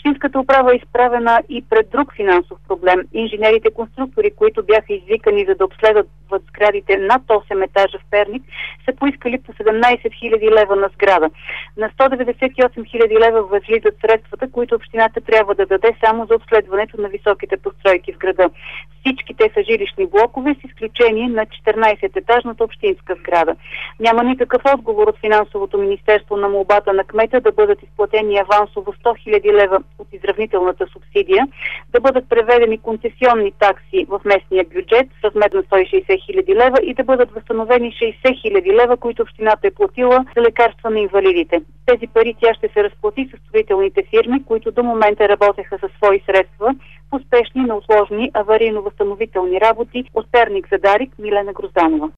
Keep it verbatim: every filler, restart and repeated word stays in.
Общинската управа е изправена и пред друг финансов проблем. Инженерите-конструктори, които бяха извикани за да обследват сградите над осем етажа в Перник, са поискали по седемнайсет хиляди лева на сграда. На сто деветдесет и осем хиляди лева възлизат средствата, които общината трябва да даде само за обследването на високите постройки в града. Всички те са жилищни блокове, с изключение на четиринайсет-етажната общинска сграда. Няма никакъв отговор от финансовото министерство на молбата на кмета да бъдат изплатени авансово сто хиляди лева от изравнителната субсидия, да бъдат преведени концесионни такси в местния бюджет в размер на сто и шейсет хиляди лева и да бъдат възстановени шейсет хиляди лева, които общината е платила за лекарства на инвалидите. Тези пари тя ще се разплати с строителните фирми, които до момента работеха със свои средства в успешни, неотложни аварийно-възстановителни работи от Перник за Дарик, Милена Грозданова.